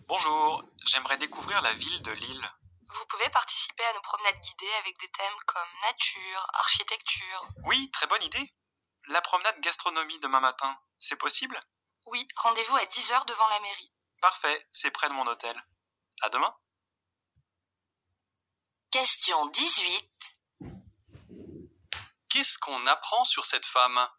Bonjour, j'aimerais découvrir la ville de Lille. Vous pouvez participer à nos promenades guidées avec des thèmes comme nature, architecture. Oui, très bonne idée. La promenade gastronomie demain matin, c'est possible? Oui, rendez-vous à 10h devant la mairie. Parfait, c'est près de mon hôtel. À demain. Question 18. Qu'est-ce qu'on apprend sur cette femme?